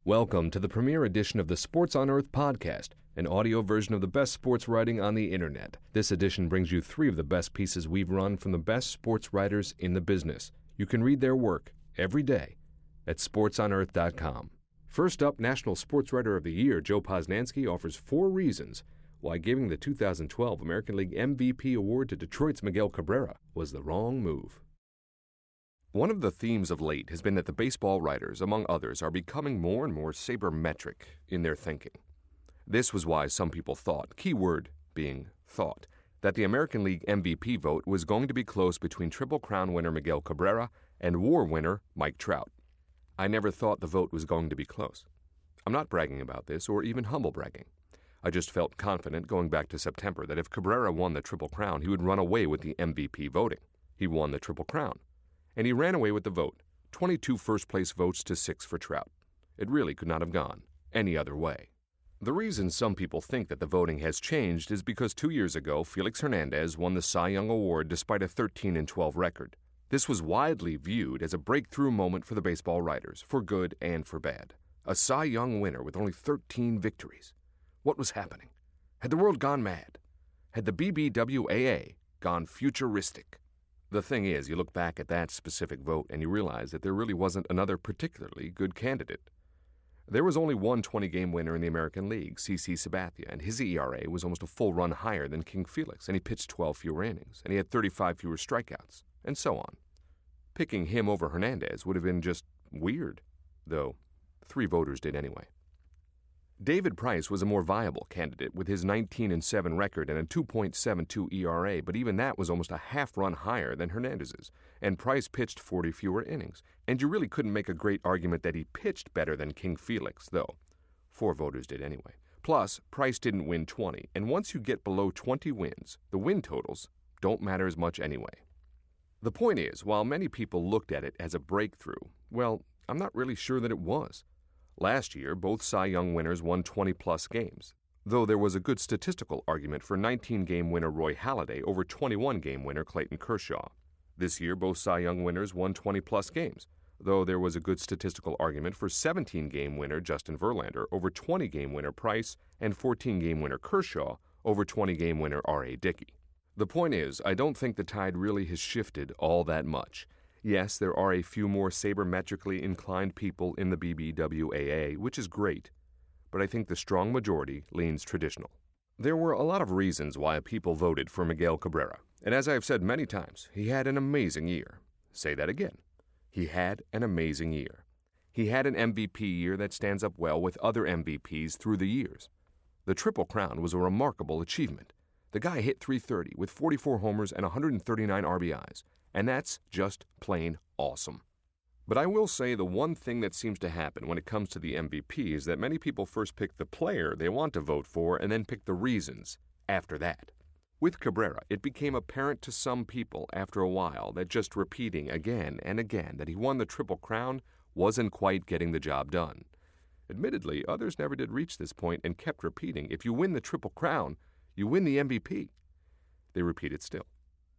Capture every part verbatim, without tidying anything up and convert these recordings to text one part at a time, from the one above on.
Welcome to the premiere edition of the Sports on Earth podcast, an audio version of the best sports writing on the internet. This edition brings you three of the best pieces we've run from the best sports writers in the business. You can read their work every day at sports on earth dot com. First up, National Sports Writer of the Year Joe Posnanski offers four reasons why giving the two thousand twelve American League M V P award to Detroit's Miguel Cabrera was the wrong move. One of the themes of late has been that the baseball writers, among others, are becoming more and more sabermetric in their thinking. This was why some people thought, keyword being thought, that the American League M V P vote was going to be close between Triple Crown winner Miguel Cabrera and WAR winner Mike Trout. I never thought the vote was going to be close. I'm not bragging about this, or even humble bragging. I just felt confident going back to September that if Cabrera won the Triple Crown, he would run away with the M V P voting. He won the Triple Crown. And he ran away with the vote, twenty-two first-place votes to six for Trout. It really could not have gone any other way. The reason some people think that the voting has changed is because two years ago, Felix Hernandez won the Cy Young Award despite a thirteen and twelve record. This was widely viewed as a breakthrough moment for the baseball writers, for good and for bad. A Cy Young winner with only thirteen victories. What was happening? Had the world gone mad? Had the B B W A A gone futuristic? The thing is, you look back at that specific vote and you realize that there really wasn't another particularly good candidate. There was only one twenty-game winner in the American League, C C Sabathia, and his E R A was almost a full run higher than King Felix, and he pitched twelve fewer innings, and he had thirty-five fewer strikeouts, and so on. Picking him over Hernandez would have been just weird, though three voters did anyway. David Price was a more viable candidate with his nineteen and seven record and a two point seven two E R A, but even that was almost a half run higher than Hernandez's, and Price pitched forty fewer innings. And you really couldn't make a great argument that he pitched better than King Felix, though four voters did anyway. Plus, Price didn't win twenty, and once you get below twenty wins, the win totals don't matter as much anyway. The point is, while many people looked at it as a breakthrough, well, I'm not really sure that it was. Last year, both Cy Young winners won twenty-plus games, though there was a good statistical argument for nineteen-game winner Roy Halladay over twenty-one-game winner Clayton Kershaw. This year, both Cy Young winners won twenty-plus games, though there was a good statistical argument for seventeen-game winner Justin Verlander over twenty-game winner Price and fourteen-game winner Kershaw over twenty-game winner R A. Dickey. The point is, I don't think the tide really has shifted all that much. Yes, there are a few more sabermetrically inclined people in the B B W A A, which is great, but I think the strong majority leans traditional. There were a lot of reasons why people voted for Miguel Cabrera, and as I have said many times, he had an amazing year. Say that again. He had an amazing year. He had an M V P year that stands up well with other M V Ps through the years. The Triple Crown was a remarkable achievement. The guy hit three thirty with forty-four homers and one hundred thirty-nine R B Is. And that's just plain awesome. But I will say the one thing that seems to happen when it comes to the M V P is that many people first pick the player they want to vote for and then pick the reasons after that. With Cabrera, it became apparent to some people after a while that just repeating again and again that he won the Triple Crown wasn't quite getting the job done. Admittedly, others never did reach this point and kept repeating, if you win the Triple Crown, you win the M V P. They repeat it still.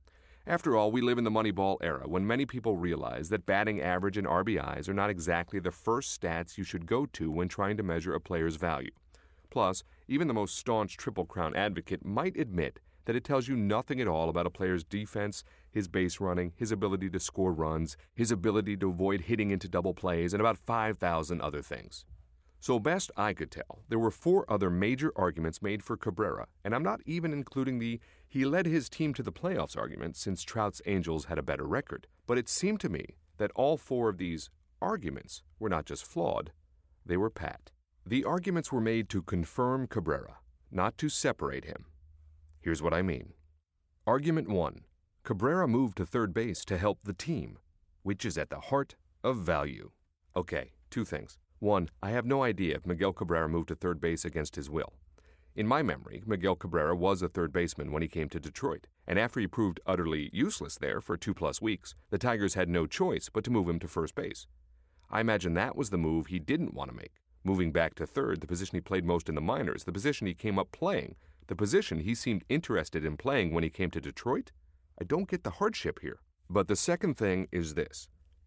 After all, we live in the Moneyball era when many people realize that batting average and R B Is are not exactly the first stats you should go to when trying to measure a player's value. Plus, even the most staunch Triple Crown advocate might admit that it tells you nothing at all about a player's defense, his base running, his ability to score runs, his ability to avoid hitting into double plays, and about five thousand other things. So best I could tell, there were four other major arguments made for Cabrera, and I'm not even including the he led his team to the playoffs argument since Trout's Angels had a better record. But it seemed to me that all four of these arguments were not just flawed, they were pat. The arguments were made to confirm Cabrera, not to separate him. Here's what I mean. Argument one, Cabrera moved to third base to help the team, which is at the heart of value. Okay, two things. One, I have no idea if Miguel Cabrera moved to third base against his will. In my memory, Miguel Cabrera was a third baseman when he came to Detroit, and after he proved utterly useless there for two-plus weeks, the Tigers had no choice but to move him to first base. I imagine that was the move he didn't want to make, moving back to third, the position he played most in the minors, the position he came up playing, the position he seemed interested in playing when he came to Detroit. I don't get the hardship here. But the second thing is this.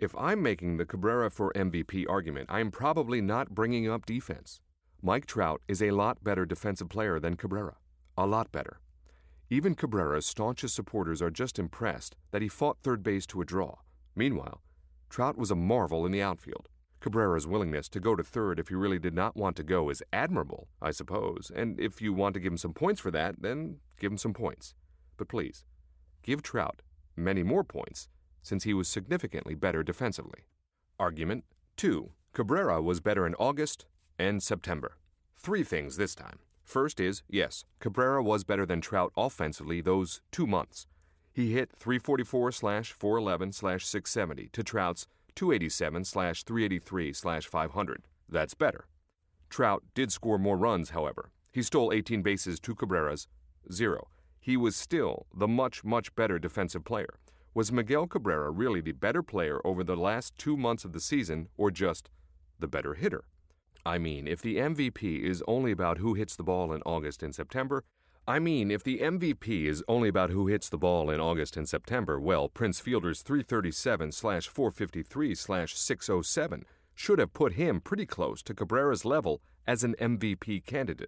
If I'm making the Cabrera for M V P argument, I'm probably not bringing up defense. Mike Trout is a lot better defensive player than Cabrera. A lot better. Even Cabrera's staunchest supporters are just impressed that he fought third base to a draw. Meanwhile, Trout was a marvel in the outfield. Cabrera's willingness to go to third if he really did not want to go is admirable, I suppose, and if you want to give him some points for that, then give him some points. But please, give Trout many more points, since he was significantly better defensively. Argument two. Cabrera was better in August and September. Three things this time. First is, yes, Cabrera was better than Trout offensively those two months. He hit three forty-four slash four eleven slash six seventy to Trout's two eighty-seven slash three eighty-three slash five hundred. That's better. Trout did score more runs, however. He stole eighteen bases to Cabrera's zero. He was still the much, much better defensive player. Was Miguel Cabrera really the better player over the last two months of the season, or just the better hitter? I mean, if the M V P is only about who hits the ball in August and September, I mean, if the M V P is only about who hits the ball in August and September, well, Prince Fielder's three thirty-seven slash four fifty-three slash six oh seven should have put him pretty close to Cabrera's level as an M V P candidate.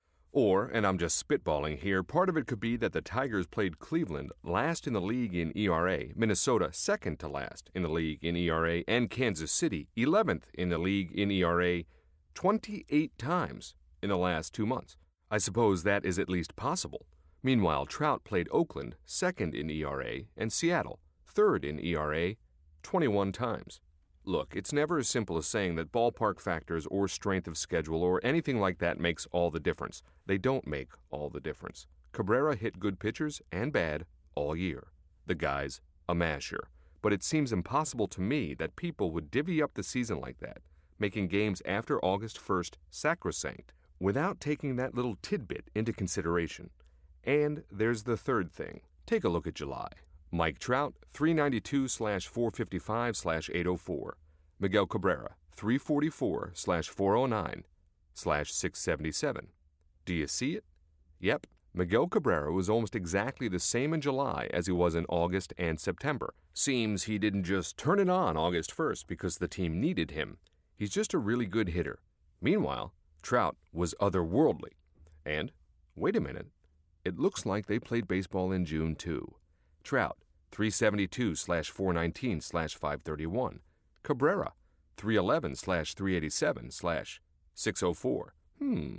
Or, and I'm just spitballing here, part of it could be that the Tigers played Cleveland last in the league in E R A, Minnesota second to last in the league in E R A, and Kansas City eleventh in the league in E R A twenty-eight times in the last two months. I suppose that is at least possible. Meanwhile, Trout played Oakland second in E R A and Seattle third in E R A twenty-one times. Look, it's never as simple as saying that ballpark factors or strength of schedule or anything like that makes all the difference. They don't make all the difference. Cabrera hit good pitchers and bad all year. The guy's a masher. But it seems impossible to me that people would divvy up the season like that, making games after August first sacrosanct, without taking that little tidbit into consideration. And there's the third thing. Take a look at July. Mike Trout, three ninety-two slash four fifty-five slash eight oh four. Miguel Cabrera, three forty-four slash four oh nine slash six seventy-seven. Do you see it? Yep, Miguel Cabrera was almost exactly the same in July as he was in August and September. Seems he didn't just turn it on August first because the team needed him. He's just a really good hitter. Meanwhile, Trout was otherworldly. And, wait a minute, it looks like they played baseball in June too. Trout, three seventy-two slash four nineteen slash five thirty-one. Cabrera, three eleven slash three eighty-seven slash six oh four. Hmm.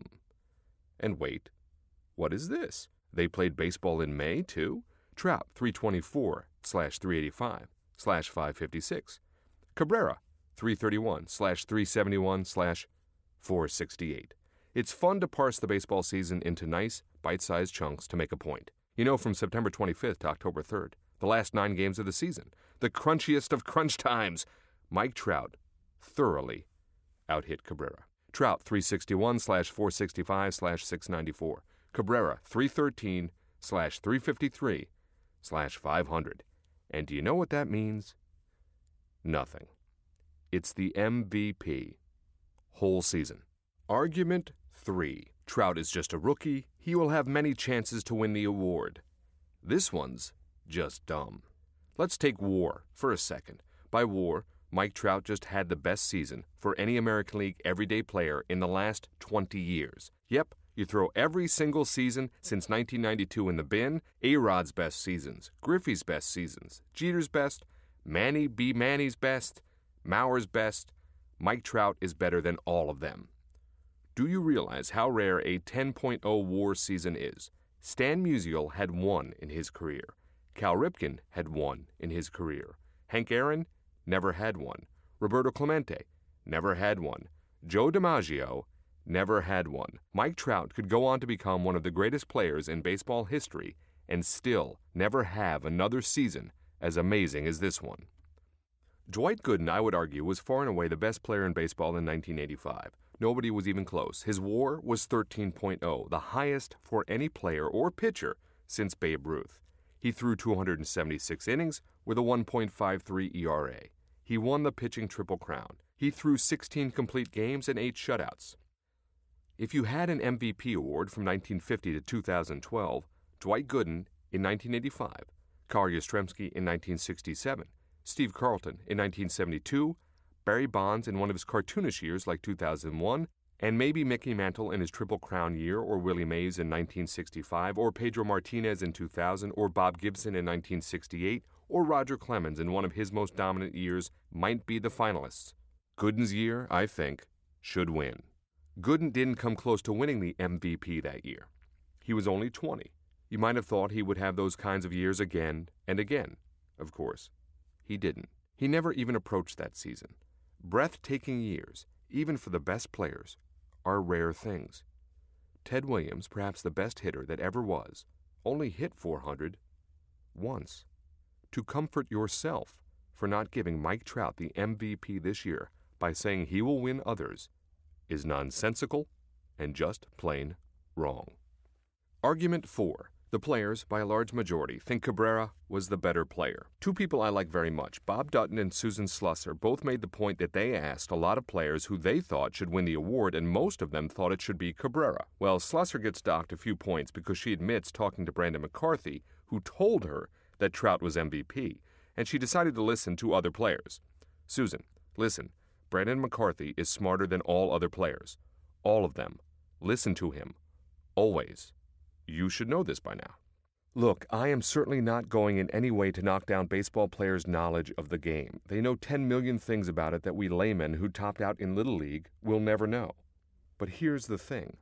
And wait, what is this? They played baseball in May too? Trout, three twenty-four slash three eighty-five slash five fifty-six. Cabrera, three thirty-one slash three seventy-one slash four sixty-eight. It's fun to parse the baseball season into nice, bite-sized chunks to make a point. You know, from September twenty-fifth to October third, the last nine games of the season, the crunchiest of crunch times, Mike Trout thoroughly out-hit Cabrera. Trout, three sixty-one slash four sixty-five slash six ninety-four. Cabrera, three thirteen slash three fifty-three slash five hundred. And do you know what that means? Nothing. It's the M V P. Whole season. Argument three. Trout is just a rookie. He will have many chances to win the award. This one's just dumb. Let's take WAR for a second. By WAR, Mike Trout just had the best season for any American League everyday player in the last twenty years. Yep, you throw every single season since nineteen ninety-two in the bin, A-Rod's best seasons, Griffey's best seasons, Jeter's best, Manny B. Manny's best, Mauer's best. Mike Trout is better than all of them. Do you realize how rare a ten point oh WAR season is? Stan Musial had one in his career. Cal Ripken had one in his career. Hank Aaron never had one. Roberto Clemente never had one. Joe DiMaggio never had one. Mike Trout could go on to become one of the greatest players in baseball history and still never have another season as amazing as this one. Dwight Gooden, I would argue, was far and away the best player in baseball in nineteen eighty-five. Nobody was even close. His WAR was thirteen point oh, the highest for any player or pitcher since Babe Ruth. He threw two hundred seventy-six innings with a one point five three E R A. He won the pitching Triple Crown. He threw sixteen complete games and eight shutouts. If you had an M V P award from nineteen fifty to two thousand twelve, Dwight Gooden in nineteen eighty-five, Carl Yastrzemski in nineteen sixty-seven, Steve Carlton in nineteen seventy-two, Barry Bonds in one of his cartoonish years like two thousand one, and maybe Mickey Mantle in his Triple Crown year, or Willie Mays in nineteen sixty-five, or Pedro Martinez in two thousand, or Bob Gibson in nineteen sixty-eight, or Roger Clemens in one of his most dominant years might be the finalists. Gooden's year, I think, should win. Gooden didn't come close to winning the M V P that year. He was only twenty. You might have thought he would have those kinds of years again and again. Of course, he didn't. He never even approached that season. Breathtaking years, even for the best players, are rare things. Ted Williams, perhaps the best hitter that ever was, only hit four hundred once. To comfort yourself for not giving Mike Trout the M V P this year by saying he will win others is nonsensical and just plain wrong. Argument four. The players, by a large majority, think Cabrera was the better player. Two people I like very much, Bob Dutton and Susan Slusser, both made the point that they asked a lot of players who they thought should win the award, and most of them thought it should be Cabrera. Well, Slusser gets docked a few points because she admits talking to Brandon McCarthy, who told her that Trout was M V P, and she decided to listen to other players. Susan, listen, Brandon McCarthy is smarter than all other players. All of them. Listen to him. Always. You should know this by now. Look, I am certainly not going in any way to knock down baseball players' knowledge of the game. They know ten million things about it that we laymen who topped out in Little League will never know. But here's the thing.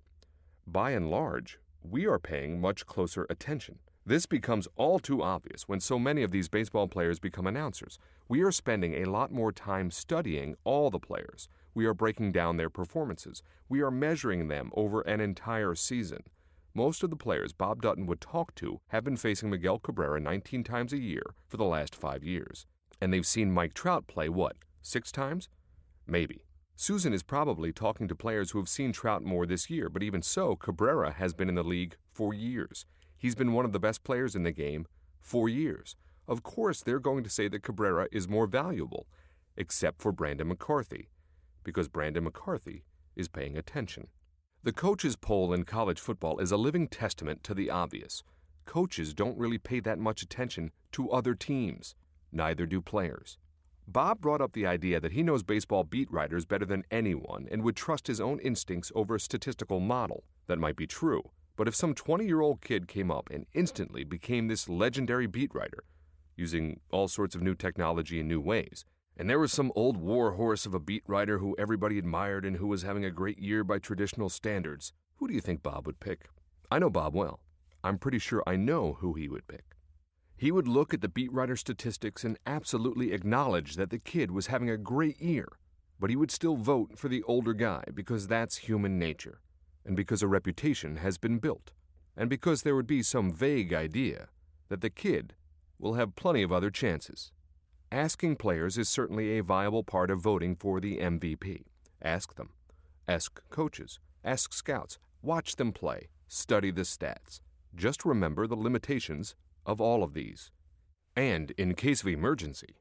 By and large, we are paying much closer attention. This becomes all too obvious when so many of these baseball players become announcers. We are spending a lot more time studying all the players. We are breaking down their performances. We are measuring them over an entire season. Most of the players Bob Dutton would talk to have been facing Miguel Cabrera nineteen times a year for the last five years. And they've seen Mike Trout play, what, six times? Maybe. Susan is probably talking to players who have seen Trout more this year, but even so, Cabrera has been in the league for years. He's been one of the best players in the game for years. Of course, they're going to say that Cabrera is more valuable, except for Brandon McCarthy, because Brandon McCarthy is paying attention. The coaches' poll in college football is a living testament to the obvious. Coaches don't really pay that much attention to other teams. Neither do players. Bob brought up the idea that he knows baseball beat writers better than anyone and would trust his own instincts over a statistical model. That might be true, but if some twenty-year-old kid came up and instantly became this legendary beat writer, using all sorts of new technology in new ways, and there was some old war horse of a beat writer who everybody admired and who was having a great year by traditional standards, who do you think Bob would pick? I know Bob well. I'm pretty sure I know who he would pick. He would look at the beat writer statistics and absolutely acknowledge that the kid was having a great year, but he would still vote for the older guy because that's human nature, and because a reputation has been built, and because there would be some vague idea that the kid will have plenty of other chances. Asking players is certainly a viable part of voting for the M V P. Ask them. Ask coaches. Ask scouts. Watch them play. Study the stats. Just remember the limitations of all of these. And in case of emergency,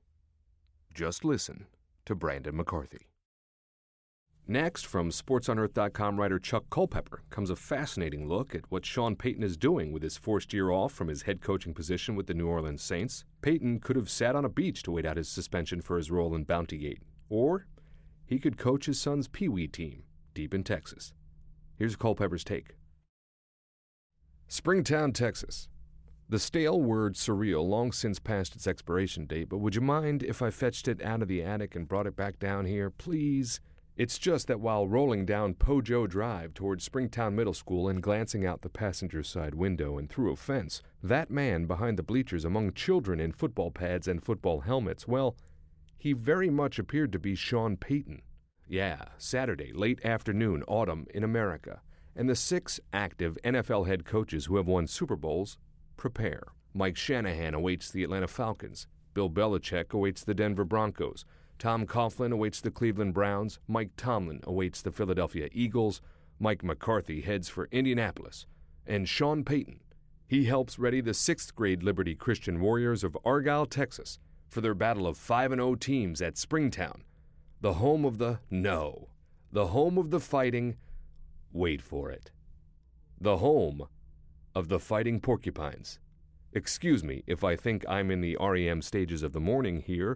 just listen to Brandon McCarthy. Next, from sports on earth dot com writer Chuck Culpepper comes a fascinating look at what Sean Payton is doing with his forced year off from his head coaching position with the New Orleans Saints. Payton could have sat on a beach to wait out his suspension for his role in Bountygate, or he could coach his son's Pee Wee team deep in Texas. Here's Culpepper's take. Springtown, Texas. The stale word surreal long since passed its expiration date, but would you mind if I fetched it out of the attic and brought it back down here, please? It's just that while rolling down Pojo Drive towards Springtown Middle School and glancing out the passenger side window and through a fence, that man behind the bleachers among children in football pads and football helmets, well, he very much appeared to be Sean Payton. Yeah, Saturday, late afternoon, autumn in America, and the six active N F L head coaches who have won Super Bowls prepare. Mike Shanahan awaits the Atlanta Falcons. Bill Belichick awaits the Denver Broncos. Tom Coughlin awaits the Cleveland Browns. Mike Tomlin awaits the Philadelphia Eagles. Mike McCarthy heads for Indianapolis. And Sean Payton, he helps ready the sixth grade Liberty Christian Warriors of Argyle, Texas, for their battle of five and oh teams at Springtown, the home of the, no, the home of the fighting, wait for it, the home of the Fighting Porcupines. Excuse me if I think I'm in the R E M stages of the morning here,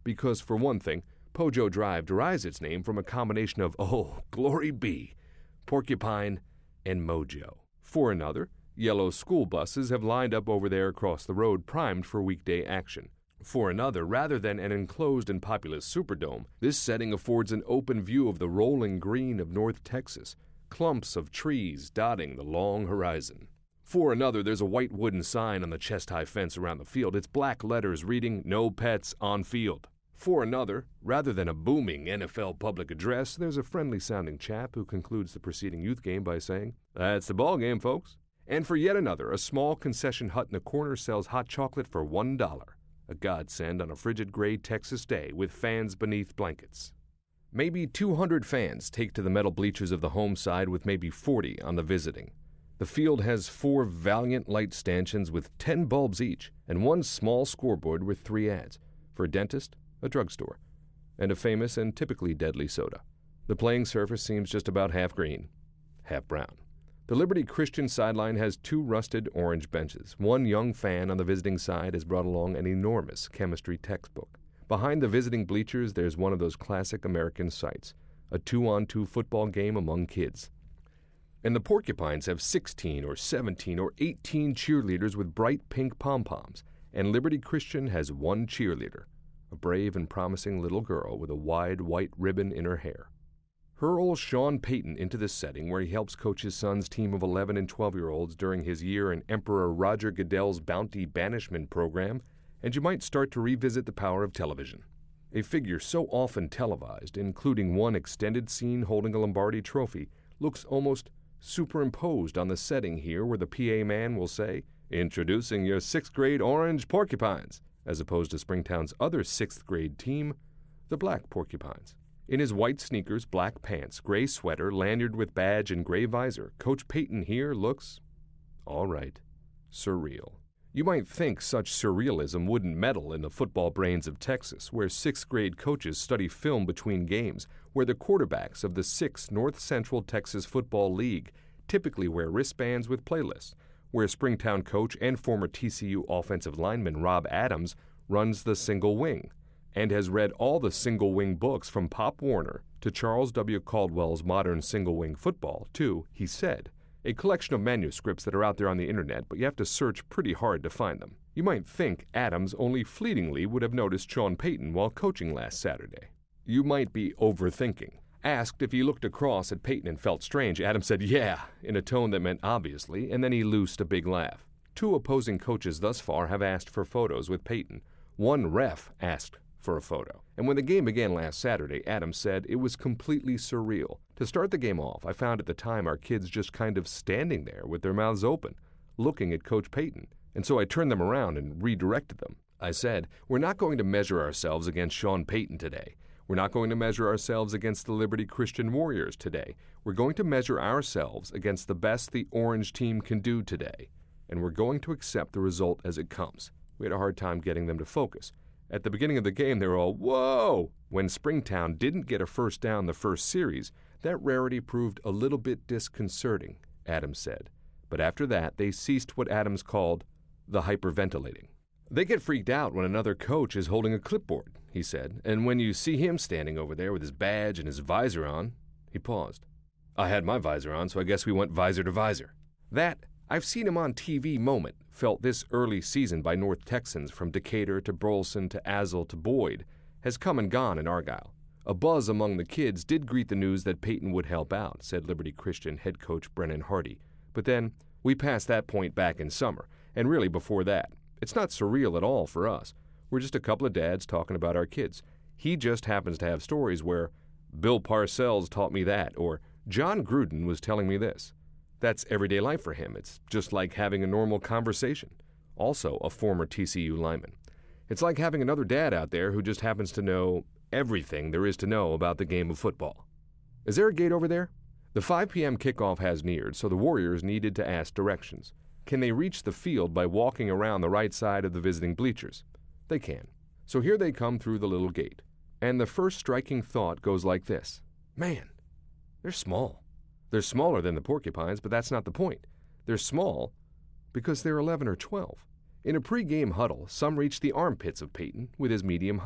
because, for one thing, Pojo Drive derives its name from a combination of, oh, glory be, porcupine and mojo. For another, yellow school buses have lined up over there across the road primed for weekday action. For another, rather than an enclosed and populous Superdome, this setting affords an open view of the rolling green of North Texas, clumps of trees dotting the long horizon. For another, there's a white wooden sign on the chest-high fence around the field. It's black letters reading, "No pets on field." For another, rather than a booming N F L public address, there's a friendly-sounding chap who concludes the preceding youth game by saying, "That's the ball game, folks." And for yet another, a small concession hut in the corner sells hot chocolate for one dollar, a godsend on a frigid gray Texas day with fans beneath blankets. Maybe two hundred fans take to the metal bleachers of the home side with maybe forty on the visiting. The field has four valiant light stanchions with ten bulbs each and one small scoreboard with three ads for a dentist, a drugstore, and a famous and typically deadly soda. The playing surface seems just about half green, half brown. The Liberty Christian sideline has two rusted orange benches. One young fan on the visiting side has brought along an enormous chemistry textbook. Behind the visiting bleachers, there's one of those classic American sights, a two-on-two football game among kids. And the Porcupines have sixteen or seventeen or eighteen cheerleaders with bright pink pom-poms, and Liberty Christian has one cheerleader, a brave and promising little girl with a wide white ribbon in her hair. Hurl Sean Payton into this setting where he helps coach his son's team of eleven and twelve-year-olds during his year in Emperor Roger Goodell's bounty banishment program, and you might start to revisit the power of television. A figure so often televised, including one extended scene holding a Lombardi trophy, looks almost superimposed on the setting here where the P A man will say, "Introducing your sixth grade Orange Porcupines," as opposed to Springtown's other sixth grade team, the Black Porcupines. In his white sneakers, black pants, gray sweater, lanyard with badge, and gray visor, Coach Payton here looks, all right, surreal. You might think such surrealism wouldn't meddle in the football brains of Texas, where sixth grade coaches study film between games, where the quarterbacks of the sixth North Central Texas Football League typically wear wristbands with playlists, where Springtown coach and former T C U offensive lineman Rob Adams runs the single wing, and has read all the single wing books from Pop Warner to Charles W. Caldwell's Modern Single Wing Football to He Said, a collection of manuscripts that are out there on the internet, but you have to search pretty hard to find them. You might think Adams only fleetingly would have noticed Sean Payton while coaching last Saturday. You might be overthinking. Asked if he looked across at Payton and felt strange, Adams said, "Yeah," in a tone that meant obviously, and then he loosed a big laugh. Two opposing coaches thus far have asked for photos with Payton. One ref asked for a photo. And when the game began last Saturday, Adams said it was completely surreal. To start the game off, I found at the time our kids just kind of standing there with their mouths open, looking at Coach Payton, and so I turned them around and redirected them. I said, "We're not going to measure ourselves against Sean Payton today. We're not going to measure ourselves against the Liberty Christian Warriors today. We're going to measure ourselves against the best the Orange team can do today, and we're going to accept the result as it comes." We had a hard time getting them to focus. At the beginning of the game, they were all, "Whoa!" When Springtown didn't get a first down the first series, that rarity proved a little bit disconcerting, Adams said. But after that, they ceased what Adams called the hyperventilating. "They get freaked out when another coach is holding a clipboard," he said, "and when you see him standing over there with his badge and his visor on." He paused. "I had my visor on, so I guess we went visor to visor." That "I've seen him on T V" moment felt this early season by North Texans from Decatur to Burleson to Azle to Boyd has come and gone in Argyle. A buzz among the kids did greet the news that Payton would help out, said Liberty Christian head coach Brennan Hardy. But then, we passed that point back in summer, and really before that. It's not surreal at all for us. We're just a couple of dads talking about our kids. He just happens to have stories where Bill Parcells taught me that, or John Gruden was telling me this. That's everyday life for him. It's just like having a normal conversation. Also, a former T C U lineman. It's like having another dad out there who just happens to know everything there is to know about the game of football. Is there a gate over there? The five p.m. kickoff has neared, so the Warriors needed to ask directions. Can they reach the field by walking around the right side of the visiting bleachers? They can. So here they come through the little gate. And the first striking thought goes like this. Man, they're small. They're smaller than the Porcupines, but that's not the point. They're small because they're eleven or twelve. In a pre-game huddle, some reached the armpits of Payton with his medium height.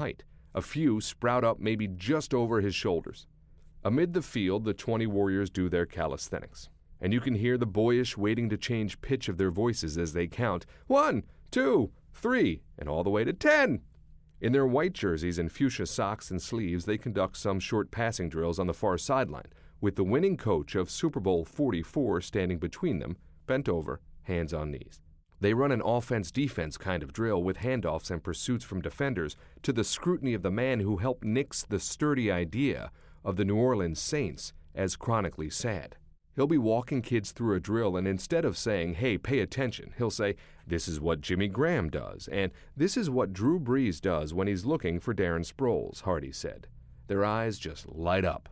A few sprout up maybe just over his shoulders. Amid the field, the twenty Warriors do their calisthenics, and you can hear the boyish waiting to change pitch of their voices as they count one, two, three, and all the way to ten. In their white jerseys and fuchsia socks and sleeves, they conduct some short passing drills on the far sideline, with the winning coach of Super Bowl forty-four standing between them, bent over, hands on knees. They run an offense-defense kind of drill with handoffs and pursuits from defenders to the scrutiny of the man who helped nix the sturdy idea of the New Orleans Saints as chronically sad. He'll be walking kids through a drill, and instead of saying, hey, pay attention, he'll say, this is what Jimmy Graham does, and this is what Drew Brees does when he's looking for Darren Sproles, Hardy said. Their eyes just light up.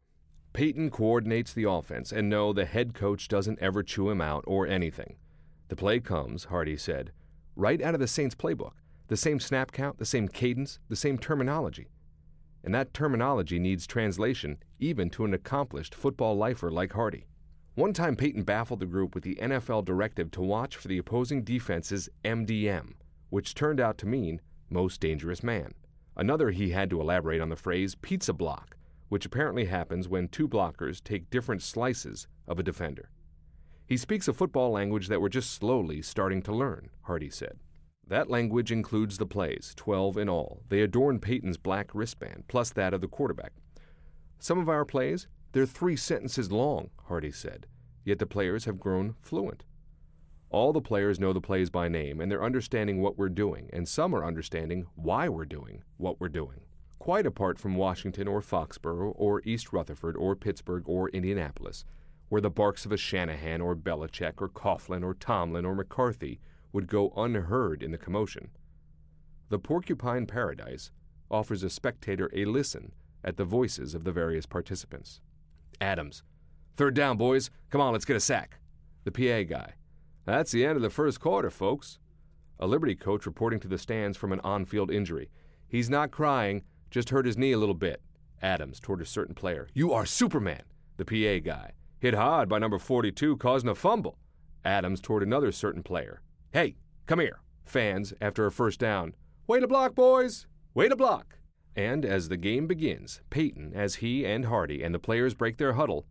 Peyton coordinates the offense, and no, the head coach doesn't ever chew him out or anything. The play comes, Hardy said, right out of the Saints playbook. The same snap count, the same cadence, the same terminology. And that terminology needs translation even to an accomplished football lifer like Hardy. One time Peyton baffled the group with the N F L directive to watch for the opposing defense's M D M, which turned out to mean most dangerous man. Another he had to elaborate on the phrase pizza block, which apparently happens when two blockers take different slices of a defender. He speaks a football language that we're just slowly starting to learn, Hardy said. That language includes the plays, twelve in all. They adorn Peyton's black wristband, plus that of the quarterback. Some of our plays, they're three sentences long, Hardy said, yet the players have grown fluent. All the players know the plays by name, and they're understanding what we're doing, and some are understanding why we're doing what we're doing. Quite apart from Washington or Foxborough or East Rutherford or Pittsburgh or Indianapolis, where the barks of a Shanahan or Belichick or Coughlin or Tomlin or McCarthy would go unheard in the commotion. The Porcupine Paradise offers a spectator a listen at the voices of the various participants. Adams. Third down, boys. Come on, let's get a sack. The P A guy. That's the end of the first quarter, folks. A Liberty coach reporting to the stands from an on-field injury. He's not crying, just hurt his knee a little bit. Adams toward a certain player. You are Superman. The P A guy. Hit hard by number forty-two, causing a fumble. Adams toward another certain player. Hey, come here. Fans, after a first down. Way to block, boys. Way to block. And as the game begins, Peyton, as he and Hardy and the players break their huddle,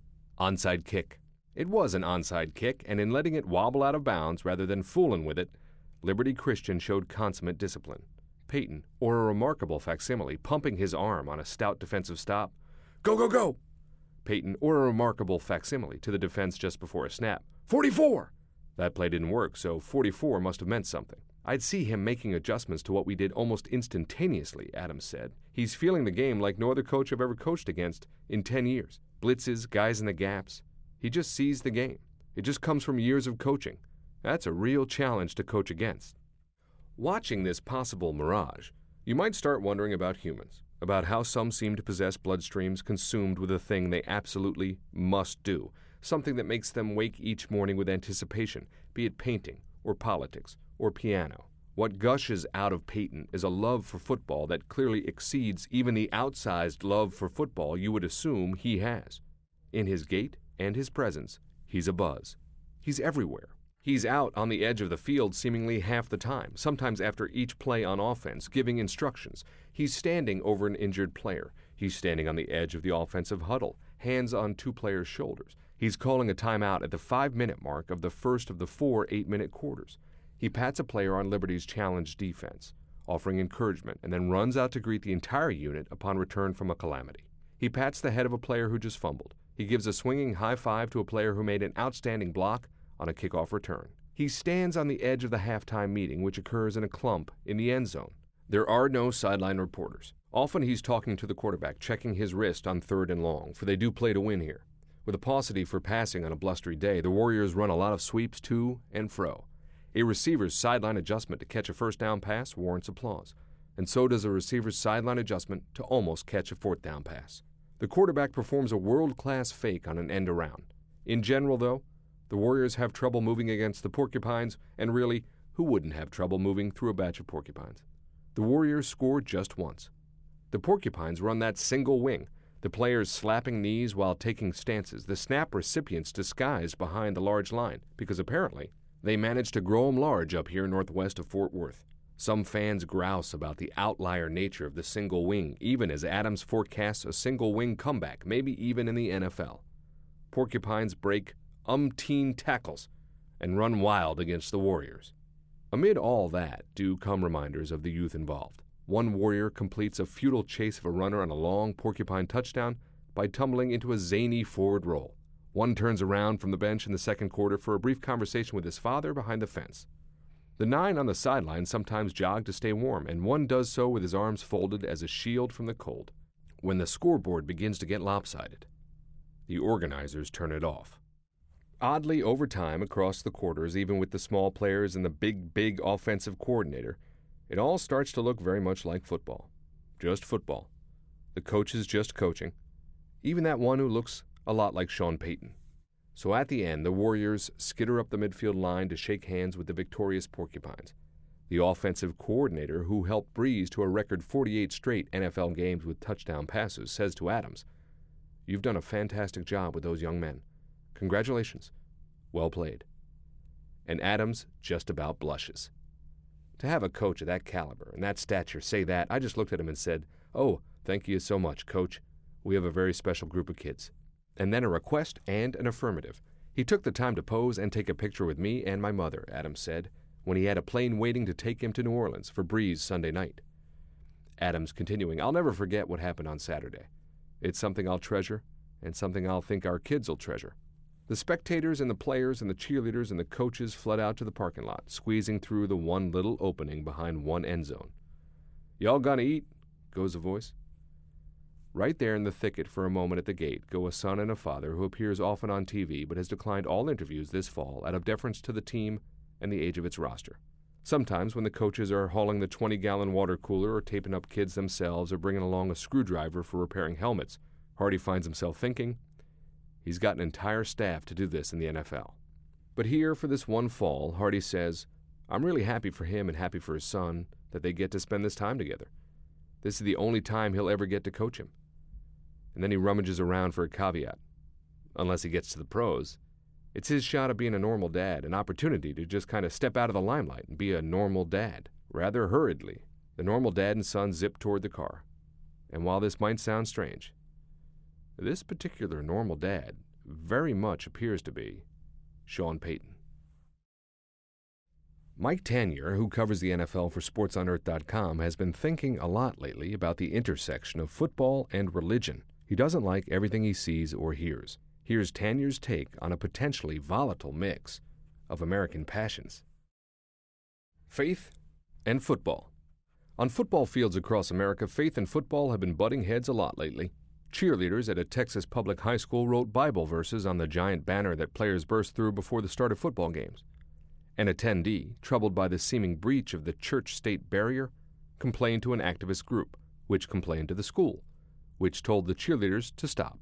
onside kick. It was an onside kick, and in letting it wobble out of bounds rather than fooling with it, Liberty Christian showed consummate discipline. Peyton, or a remarkable facsimile, pumping his arm on a stout defensive stop. Go, go, go! Peyton, or a remarkable facsimile, to the defense just before a snap. forty-four! That play didn't work, so forty-four must have meant something. I'd see him making adjustments to what we did almost instantaneously, Adams said. He's feeling the game like no other coach I've ever coached against in ten years. Blitzes, guys in the gaps. He just sees the game. It just comes from years of coaching. That's a real challenge to coach against. Watching this possible mirage, you might start wondering about humans, about how some seem to possess bloodstreams consumed with a thing they absolutely must do, something that makes them wake each morning with anticipation, be it painting or politics or piano. What gushes out of Peyton is a love for football that clearly exceeds even the outsized love for football you would assume he has. In his gait and his presence, he's a buzz. He's everywhere. He's out on the edge of the field seemingly half the time, sometimes after each play on offense, giving instructions. He's standing over an injured player. He's standing on the edge of the offensive huddle, hands on two players' shoulders. He's calling a timeout at the five-minute mark of the first of the four eight-minute quarters. He pats a player on Liberty's challenged defense, offering encouragement, and then runs out to greet the entire unit upon return from a calamity. He pats the head of a player who just fumbled. He gives a swinging high five to a player who made an outstanding block on a kickoff return. He stands on the edge of the halftime meeting, which occurs in a clump in the end zone. There are no sideline reporters. Often he's talking to the quarterback, checking his wrist on third and long, for they do play to win here. With a paucity for passing on a blustery day, the Warriors run a lot of sweeps to and fro. A receiver's sideline adjustment to catch a first down pass warrants applause, and so does a receiver's sideline adjustment to almost catch a fourth down pass. The quarterback performs a world-class fake on an end around. In general, though, the Warriors have trouble moving against the Porcupines, and really, who wouldn't have trouble moving through a batch of porcupines? The Warriors score just once. The Porcupines run that single wing, the players slapping knees while taking stances, the snap recipients disguised behind the large line, because apparently they managed to grow 'em large up here northwest of Fort Worth. Some fans grouse about the outlier nature of the single wing, even as Adams forecasts a single wing comeback, maybe even in the N F L. Porcupines break umpteen tackles and run wild against the Warriors. Amid all that do come reminders of the youth involved. One Warrior completes a futile chase of a runner on a long Porcupine touchdown by tumbling into a zany forward roll. One turns around from the bench in the second quarter for a brief conversation with his father behind the fence. The nine on the sideline sometimes jog to stay warm, and one does so with his arms folded as a shield from the cold. When the scoreboard begins to get lopsided, the organizers turn it off. Oddly, over time, across the quarters, even with the small players and the big, big offensive coordinator, it all starts to look very much like football. Just football. The coaches just coaching. Even that one who looks a lot like Sean Payton. So at the end, the Warriors skitter up the midfield line to shake hands with the victorious Porcupines. The offensive coordinator, who helped Breeze to a record forty-eight straight N F L games with touchdown passes, says to Adams, "You've done a fantastic job with those young men. Congratulations. Well played." And Adams just about blushes. To have a coach of that caliber and that stature say that, I just looked at him and said, "Oh, thank you so much, Coach. We have a very special group of kids." And then a request and an affirmative. He took the time to pose and take a picture with me and my mother, Adams said, when he had a plane waiting to take him to New Orleans for Breeze Sunday night. Adams continuing, "I'll never forget what happened on Saturday. It's something I'll treasure and something I'll think our kids will treasure." The spectators and the players and the cheerleaders and the coaches fled out to the parking lot, squeezing through the one little opening behind one end zone. "Y'all gonna eat?" goes a voice. Right there in the thicket for a moment at the gate go a son and a father who appears often on T V but has declined all interviews this fall out of deference to the team and the age of its roster. Sometimes when the coaches are hauling the twenty-gallon water cooler or taping up kids themselves or bringing along a screwdriver for repairing helmets, Hardy finds himself thinking, he's got an entire staff to do this in the N F L. But here, for this one fall, Hardy says, "I'm really happy for him and happy for his son that they get to spend this time together. This is the only time he'll ever get to coach him." And then he rummages around for a caveat. Unless he gets to the pros, it's his shot at being a normal dad, an opportunity to just kind of step out of the limelight and be a normal dad. Rather hurriedly, the normal dad and son zip toward the car. And while this might sound strange, this particular normal dad very much appears to be Sean Payton. Mike Tanier, who covers the N F L for sports on earth dot com, has been thinking a lot lately about the intersection of football and religion. He doesn't like everything he sees or hears. Here's Tanier's take on a potentially volatile mix of American passions. Faith and football. On football fields across America, faith and football have been butting heads a lot lately. Cheerleaders at a Texas public high school wrote Bible verses on the giant banner that players burst through before the start of football games. An attendee, troubled by the seeming breach of the church-state barrier, complained to an activist group, which complained to the school, which told the cheerleaders to stop.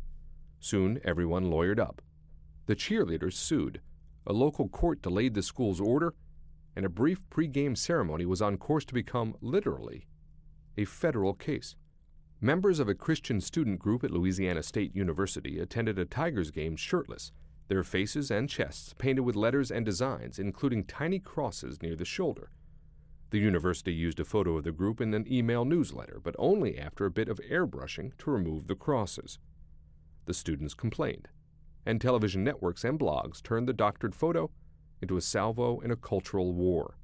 Soon, everyone lawyered up. The cheerleaders sued. A local court delayed the school's order, and a brief pre-game ceremony was on course to become, literally, a federal case. Members of a Christian student group at Louisiana State University attended a Tigers game shirtless, their faces and chests painted with letters and designs, including tiny crosses near the shoulder. The university used a photo of the group in an email newsletter, but only after a bit of airbrushing to remove the crosses. The students complained, and television networks and blogs turned the doctored photo into a salvo in a cultural war.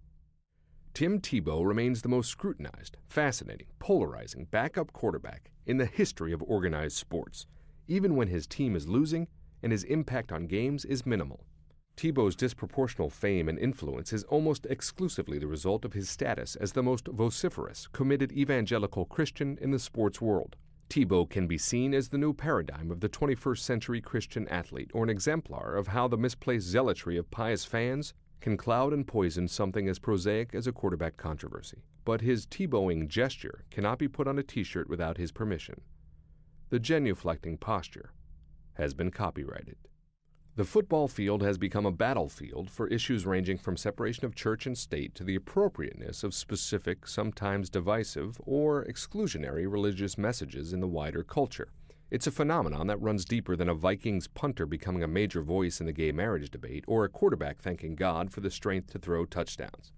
Tim Tebow remains the most scrutinized, fascinating, polarizing backup quarterback in the history of organized sports, even when his team is losing and his impact on games is minimal. Tebow's disproportional fame and influence is almost exclusively the result of his status as the most vociferous, committed evangelical Christian in the sports world. Tebow can be seen as the new paradigm of the twenty-first century Christian athlete, or an exemplar of how the misplaced zealotry of pious fans can cloud and poison something as prosaic as a quarterback controversy. But his Tebowing gesture cannot be put on a t-shirt without his permission. The genuflecting posture has been copyrighted. The football field has become a battlefield for issues ranging from separation of church and state to the appropriateness of specific, sometimes divisive, or exclusionary religious messages in the wider culture. It's a phenomenon that runs deeper than a Vikings punter becoming a major voice in the gay marriage debate or a quarterback thanking God for the strength to throw touchdowns.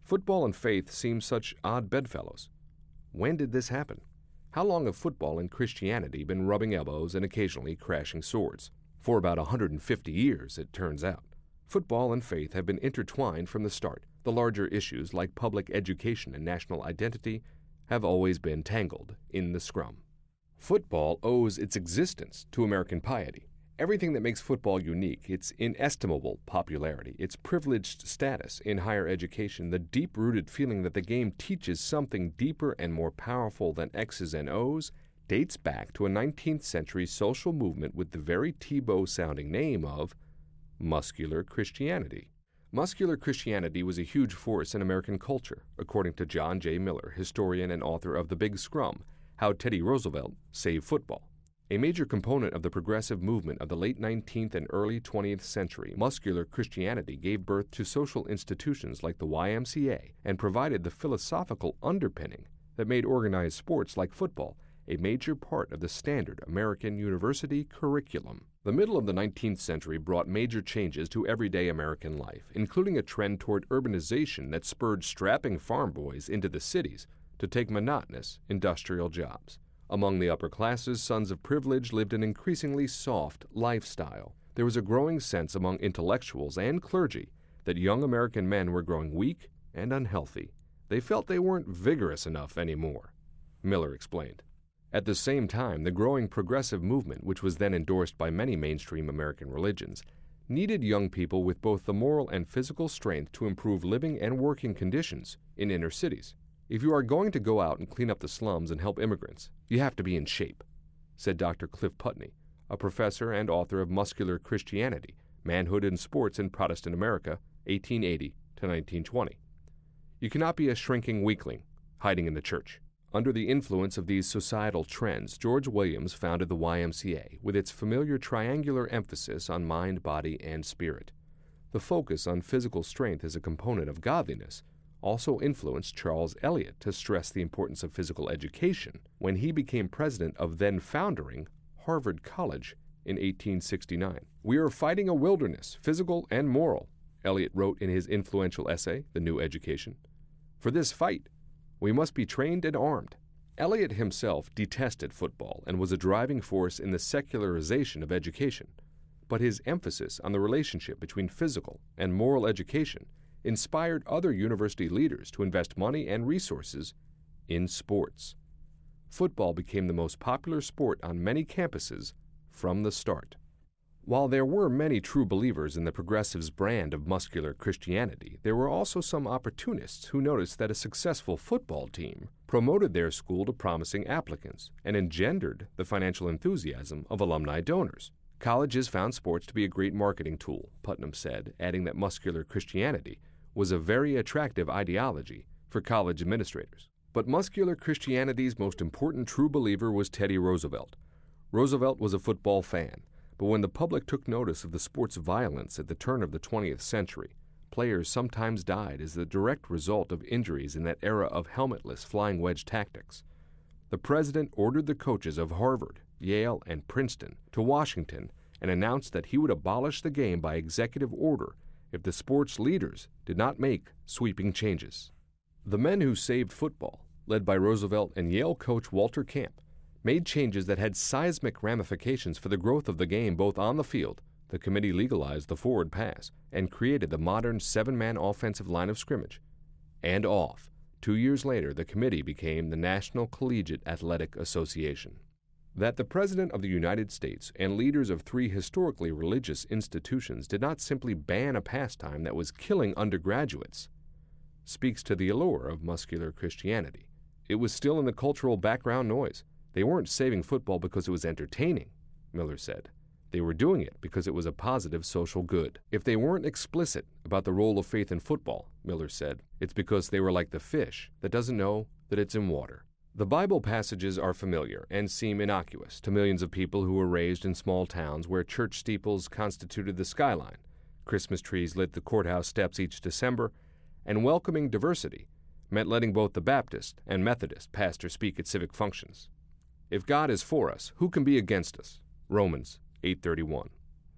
Football and faith seem such odd bedfellows. When did this happen? How long have football and Christianity been rubbing elbows and occasionally crashing swords? For about one hundred fifty years, it turns out. Football and faith have been intertwined from the start. The larger issues like public education and national identity have always been tangled in the scrum. Football owes its existence to American piety. Everything that makes football unique, its inestimable popularity, its privileged status in higher education, the deep-rooted feeling that the game teaches something deeper and more powerful than X's and O's, dates back to a nineteenth century social movement with the very Tebow-sounding name of muscular Christianity. Muscular Christianity was a huge force in American culture, according to John J. Miller, historian and author of The Big Scrum, How Teddy Roosevelt Saved Football. A major component of the progressive movement of the late nineteenth and early twentieth century, muscular Christianity gave birth to social institutions like the Y M C A and provided the philosophical underpinning that made organized sports like football a major part of the standard American university curriculum. The middle of the nineteenth century brought major changes to everyday American life, including a trend toward urbanization that spurred strapping farm boys into the cities to take monotonous industrial jobs. Among the upper classes, sons of privilege lived an increasingly soft lifestyle. There was a growing sense among intellectuals and clergy that young American men were growing weak and unhealthy. They felt they weren't vigorous enough anymore, Miller explained. At the same time, the growing progressive movement, which was then endorsed by many mainstream American religions, needed young people with both the moral and physical strength to improve living and working conditions in inner cities. If you are going to go out and clean up the slums and help immigrants, you have to be in shape, said Doctor Cliff Putney, a professor and author of Muscular Christianity, Manhood in Sports in Protestant America, eighteen eighty to nineteen twenty. You cannot be a shrinking weakling, hiding in the church. Under the influence of these societal trends, George Williams founded the Y M C A with its familiar triangular emphasis on mind, body, and spirit. The focus on physical strength as a component of godliness also influenced Charles Eliot to stress the importance of physical education when he became president of then-foundering Harvard College in eighteen sixty-nine. "We are fighting a wilderness, physical and moral," Eliot wrote in his influential essay, The New Education. "For this fight, we must be trained and armed." Eliot himself detested football and was a driving force in the secularization of education, but his emphasis on the relationship between physical and moral education inspired other university leaders to invest money and resources in sports. Football became the most popular sport on many campuses from the start. While there were many true believers in the progressives' brand of muscular Christianity, there were also some opportunists who noticed that a successful football team promoted their school to promising applicants and engendered the financial enthusiasm of alumni donors. Colleges found sports to be a great marketing tool, Putnam said, adding that muscular Christianity was a very attractive ideology for college administrators. But muscular Christianity's most important true believer was Teddy Roosevelt. Roosevelt was a football fan, but when the public took notice of the sport's violence at the turn of the twentieth century, players sometimes died as the direct result of injuries in that era of helmetless flying wedge tactics. The president ordered the coaches of Harvard, Yale, and Princeton to Washington and announced that he would abolish the game by executive order if the sports leaders did not make sweeping changes. The men who saved football, led by Roosevelt and Yale coach Walter Camp, made changes that had seismic ramifications for the growth of the game both on the field. The committee legalized the forward pass and created the modern seven-man offensive line of scrimmage. And off. Two years later, the committee became the National Collegiate Athletic Association. That the President of the United States and leaders of three historically religious institutions did not simply ban a pastime that was killing undergraduates speaks to the allure of muscular Christianity. It was still in the cultural background noise. They weren't saving football because it was entertaining, Miller said. They were doing it because it was a positive social good. If they weren't explicit about the role of faith in football, Miller said, it's because they were like the fish that doesn't know that it's in water. The Bible passages are familiar and seem innocuous to millions of people who were raised in small towns where church steeples constituted the skyline, Christmas trees lit the courthouse steps each December, and welcoming diversity meant letting both the Baptist and Methodist pastor speak at civic functions. If God is for us, who can be against us? Romans eight thirty-one.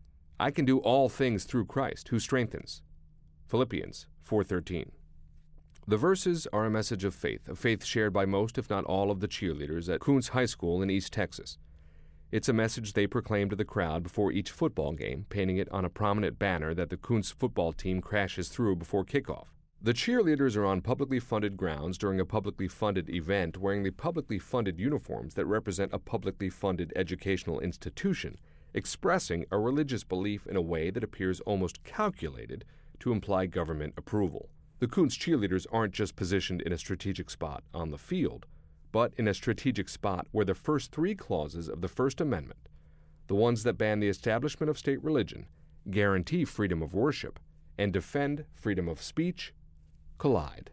I can do all things through Christ who strengthens. Philippians four thirteen. The verses are a message of faith, a faith shared by most, if not all, of the cheerleaders at Kountze High School in East Texas. It's a message they proclaim to the crowd before each football game, painting it on a prominent banner that the Kountze football team crashes through before kickoff. The cheerleaders are on publicly funded grounds during a publicly funded event wearing the publicly funded uniforms that represent a publicly funded educational institution, expressing a religious belief in a way that appears almost calculated to imply government approval. The Kountze cheerleaders aren't just positioned in a strategic spot on the field, but in a strategic spot where the first three clauses of the First Amendment, the ones that ban the establishment of state religion, guarantee freedom of worship, and defend freedom of speech, collide.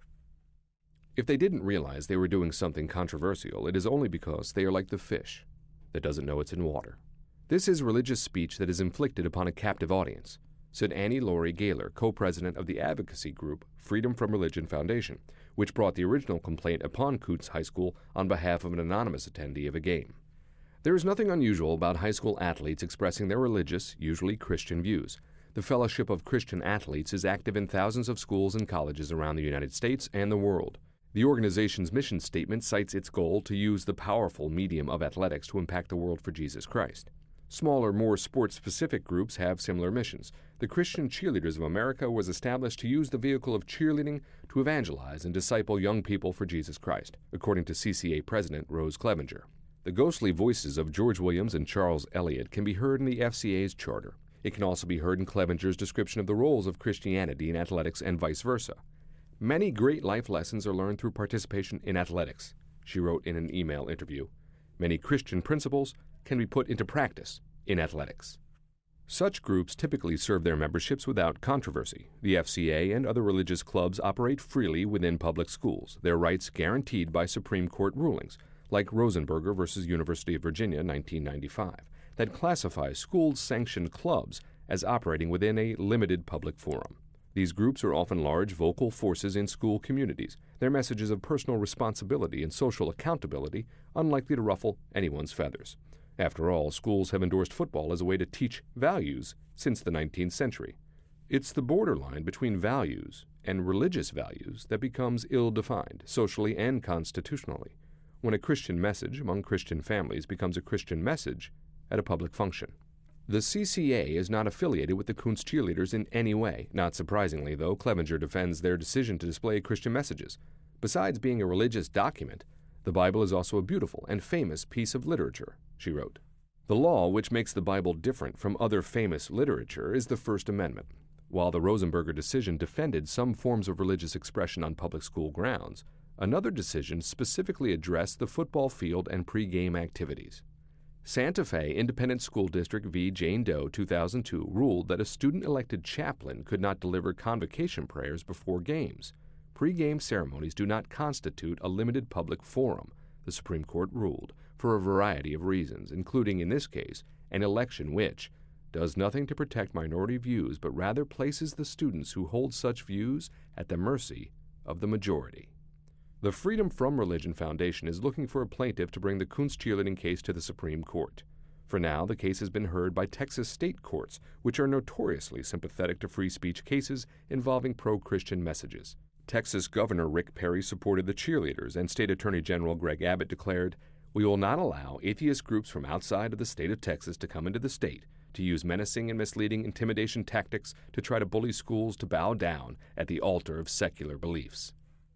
If they didn't realize they were doing something controversial, it is only because they are like the fish that doesn't know it's in water. This is religious speech that is inflicted upon a captive audience, said Annie Laurie Gaylor, co-president of the advocacy group Freedom from Religion Foundation, which brought the original complaint upon Kountze High School on behalf of an anonymous attendee of a game. There is nothing unusual about high school athletes expressing their religious, usually Christian views. The Fellowship of Christian Athletes is active in thousands of schools and colleges around the United States and the world. The organization's mission statement cites its goal to use the powerful medium of athletics to impact the world for Jesus Christ. Smaller, more sports-specific groups have similar missions. The Christian Cheerleaders of America was established to use the vehicle of cheerleading to evangelize and disciple young people for Jesus Christ, according to C C A President Rose Clevenger. The ghostly voices of George Williams and Charles Eliot can be heard in the F C A's charter. It can also be heard in Clevenger's description of the roles of Christianity in athletics and vice versa. Many great life lessons are learned through participation in athletics, she wrote in an email interview. Many Christian principles can be put into practice in athletics. Such groups typically serve their memberships without controversy. The F C A and other religious clubs operate freely within public schools, their rights guaranteed by Supreme Court rulings, like Rosenberger versus University of Virginia, nineteen ninety-five, that classifies school-sanctioned clubs as operating within a limited public forum. These groups are often large, vocal forces in school communities, their messages of personal responsibility and social accountability unlikely to ruffle anyone's feathers. After all, schools have endorsed football as a way to teach values since the nineteenth century. It's the borderline between values and religious values that becomes ill-defined, socially and constitutionally, when a Christian message among Christian families becomes a Christian message at a public function. The C C A is not affiliated with the Kountze cheerleaders in any way. Not surprisingly, though, Clevenger defends their decision to display Christian messages. Besides being a religious document, the Bible is also a beautiful and famous piece of literature, she wrote. The law which makes the Bible different from other famous literature is the First Amendment. While the Rosenberger decision defended some forms of religious expression on public school grounds, another decision specifically addressed the football field and pre-game activities. Santa Fe Independent School District v. Jane Doe two thousand two ruled that a student-elected chaplain could not deliver convocation prayers before games. Pre-game ceremonies do not constitute a limited public forum, the Supreme Court ruled, for a variety of reasons, including, in this case, an election which does nothing to protect minority views but rather places the students who hold such views at the mercy of the majority. The Freedom from Religion Foundation is looking for a plaintiff to bring the Kountze cheerleading case to the Supreme Court. For now, the case has been heard by Texas state courts, which are notoriously sympathetic to free speech cases involving pro-Christian messages. Texas Governor Rick Perry supported the cheerleaders, and State Attorney General Greg Abbott declared, "We will not allow atheist groups from outside of the state of Texas to come into the state to use menacing and misleading intimidation tactics to try to bully schools to bow down at the altar of secular beliefs."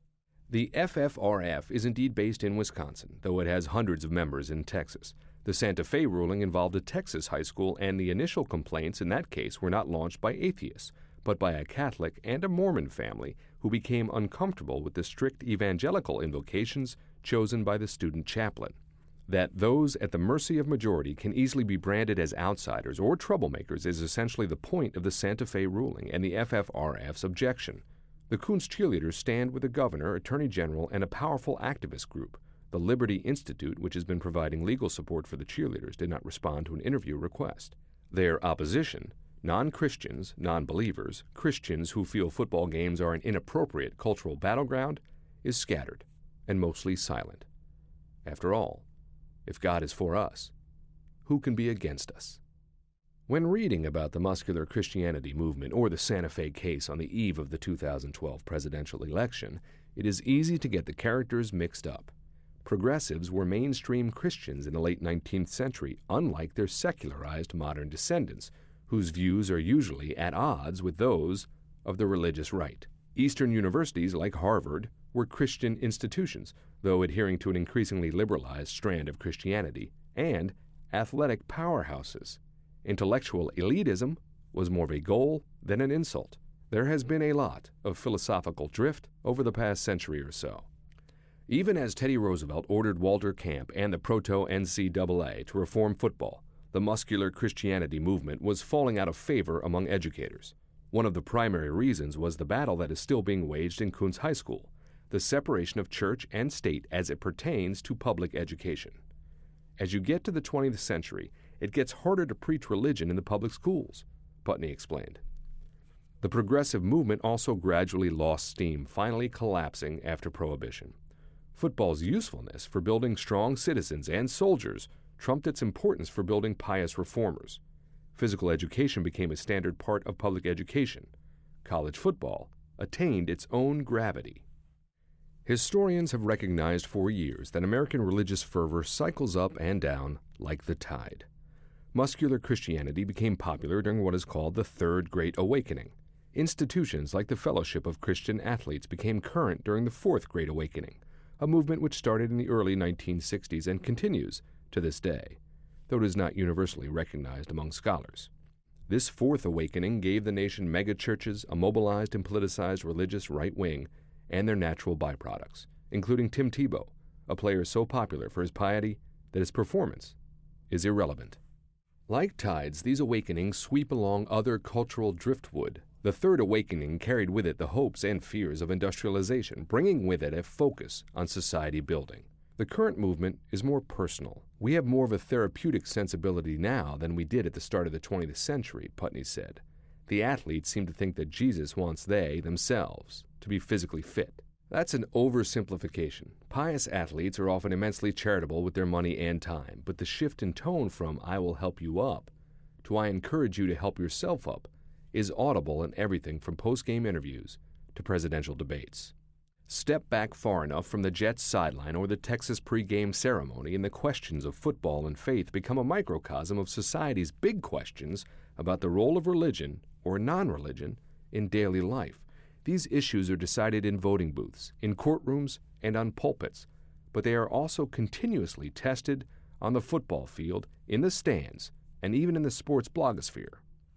The F F R F is indeed based in Wisconsin, though it has hundreds of members in Texas. The Santa Fe ruling involved a Texas high school, and the initial complaints in that case were not launched by atheists, but by a Catholic and a Mormon family who became uncomfortable with the strict evangelical invocations chosen by the student chaplain. That those at the mercy of majority can easily be branded as outsiders or troublemakers is essentially the point of the Santa Fe ruling and the F F R F's objection. The Kountze cheerleaders stand with the governor, attorney general, and a powerful activist group. The Liberty Institute, which has been providing legal support for the cheerleaders, did not respond to an interview request. Their opposition, non-Christians, non-believers, Christians who feel football games are an inappropriate cultural battleground, is scattered and mostly silent. After all, if God is for us, who can be against us? When reading about the muscular Christianity movement or the Santa Fe case on the eve of the two thousand twelve presidential election, it is easy to get the characters mixed up. Progressives were mainstream Christians in the late nineteenth century, unlike their secularized modern descendants, whose views are usually at odds with those of the religious right. Eastern universities like Harvard were Christian institutions, though adhering to an increasingly liberalized strand of Christianity, and athletic powerhouses. Intellectual elitism was more of a goal than an insult. There has been a lot of philosophical drift over the past century or so. Even as Teddy Roosevelt ordered Walter Camp and the proto-N C double A to reform football, the muscular Christianity movement was falling out of favor among educators. One of the primary reasons was the battle that is still being waged in Kuntz High School, the separation of church and state as it pertains to public education. As you get to the twentieth century, it gets harder to preach religion in the public schools, Putney explained. The progressive movement also gradually lost steam, finally collapsing after Prohibition. Football's usefulness for building strong citizens and soldiers trumped its importance for building pious reformers. Physical education became a standard part of public education. College football attained its own gravity. Historians have recognized for years that American religious fervor cycles up and down like the tide. Muscular Christianity became popular during what is called the Third Great Awakening. Institutions like the Fellowship of Christian Athletes became current during the Fourth Great Awakening, a movement which started in the early nineteen sixties and continues to this day, though it is not universally recognized among scholars. This Fourth Awakening gave the nation megachurches, a mobilized and politicized religious right wing, and their natural byproducts, including Tim Tebow, a player so popular for his piety that his performance is irrelevant. Like tides, these awakenings sweep along other cultural driftwood. The Third Awakening carried with it the hopes and fears of industrialization, bringing with it a focus on society building. The current movement is more personal. We have more of a therapeutic sensibility now than we did at the start of the twentieth century, Putney said. The athletes seem to think that Jesus wants they, themselves, to be physically fit. That's an oversimplification. Pious athletes are often immensely charitable with their money and time, but the shift in tone from "I will help you up" to "I encourage you to help yourself up" is audible in everything from post-game interviews to presidential debates. Step back far enough from the Jets sideline or the Texas pregame ceremony, and the questions of football and faith become a microcosm of society's big questions about the role of religion or non-religion in daily life. These issues are decided in voting booths, in courtrooms, and on pulpits, but they are also continuously tested on the football field, in the stands, and even in the sports blogosphere.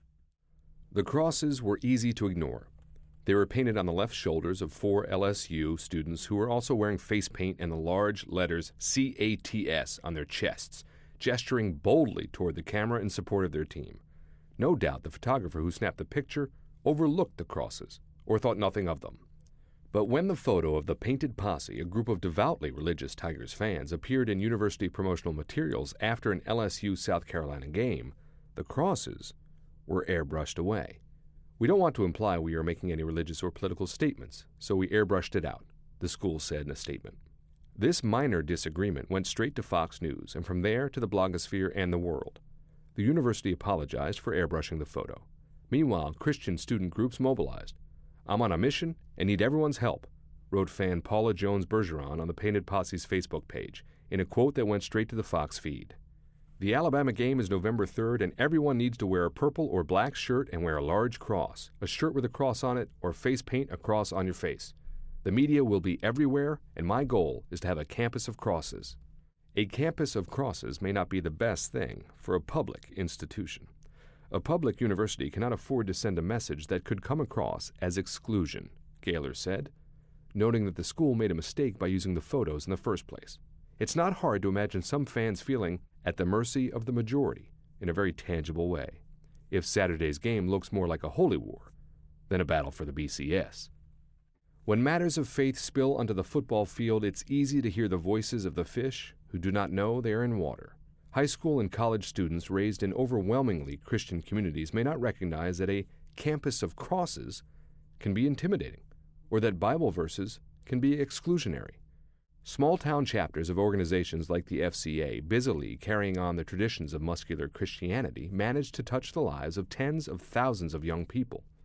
The crosses were easy to ignore. They were painted on the left shoulders of four L S U students who were also wearing face paint and the large letters C A T S on their chests, gesturing boldly toward the camera in support of their team. No doubt the photographer who snapped the picture overlooked the crosses or thought nothing of them. But when the photo of the painted posse, a group of devoutly religious Tigers fans, appeared in university promotional materials after an L S U South Carolina game, the crosses were airbrushed away. We don't want to imply we are making any religious or political statements, so we airbrushed it out, the school said in a statement. This minor disagreement went straight to Fox News, and from there to the blogosphere and the world. The university apologized for airbrushing the photo. Meanwhile, Christian student groups mobilized. "I'm on a mission and need everyone's help," wrote fan Paula Jones Bergeron on the Painted Posse's Facebook page, in a quote that went straight to the Fox feed. "The Alabama game is November third, and everyone needs to wear a purple or black shirt and wear a large cross, a shirt with a cross on it, or face paint a cross on your face. The media will be everywhere, and my goal is to have a campus of crosses." A campus of crosses may not be the best thing for a public institution. A public university cannot afford to send a message that could come across as exclusion, Gaylor said, noting that the school made a mistake by using the photos in the first place. It's not hard to imagine some fans feeling at the mercy of the majority in a very tangible way, if Saturday's game looks more like a holy war than a battle for the B C S. When matters of faith spill onto the football field, it's easy to hear the voices of the fish who do not know they are in water. High school and college students raised in overwhelmingly Christian communities may not recognize that a campus of crosses can be intimidating, or that Bible verses can be exclusionary. Small-town chapters of organizations like the F C A, busily carrying on the traditions of muscular Christianity, managed to touch the lives of tens of thousands of young people.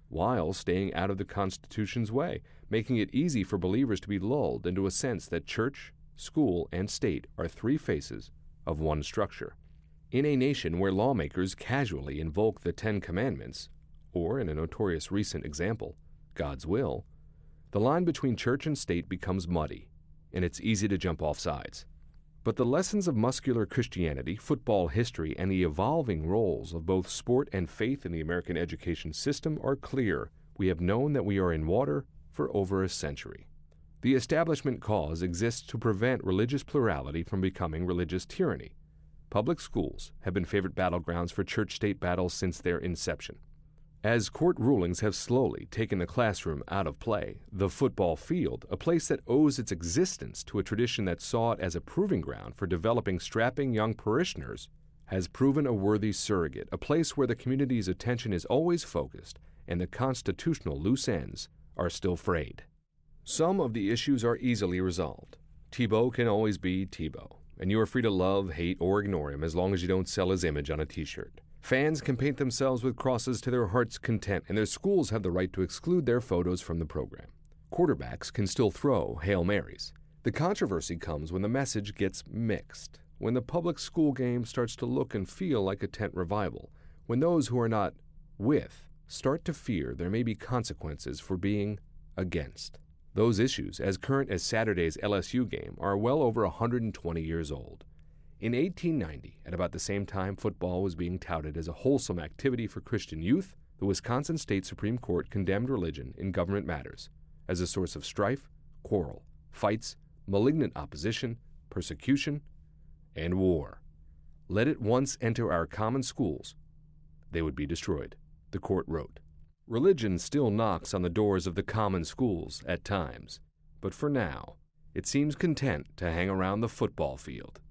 while staying out of the Constitution's way, making it easy for believers to be lulled into a sense that church, school, and state are three faces of one structure. In a nation where lawmakers casually invoke the Ten Commandments, or in a notorious recent example, God's will, the line between church and state becomes muddy, and it's easy to jump off sides. But the lessons of muscular Christianity, football history, and the evolving roles of both sport and faith in the American education system are clear. We have known that we are in water for over a century. The establishment cause exists to prevent religious plurality from becoming religious tyranny. Public schools have been favorite battlegrounds for church-state battles since their inception. As court rulings have slowly taken the classroom out of play, the football field, a place that owes its existence to a tradition that saw it as a proving ground for developing strapping young parishioners, has proven a worthy surrogate, a place where the community's attention is always focused and the constitutional loose ends are still frayed. Some of the issues are easily resolved. Tebow can always be Tebow, and you are free to love, hate, or ignore him as long as you don't sell his image on a t-shirt. Fans can paint themselves with crosses to their heart's content, and their schools have the right to exclude their photos from the program. Quarterbacks can still throw Hail Marys. The controversy comes when the message gets mixed, when the public school game starts to look and feel like a tent revival, when those who are not with start to fear there may be consequences for being against. Those issues, as current as Saturday's L S U game, are well over one hundred twenty years old. In eighteen ninety, at about the same time football was being touted as a wholesome activity for Christian youth, the Wisconsin State Supreme Court condemned religion in government matters as a source of strife, quarrel, fights, malignant opposition, persecution, and war. Let it once enter our common schools, they would be destroyed, the court wrote. Religion still knocks on the doors of the common schools at times, but for now, it seems content to hang around the football field.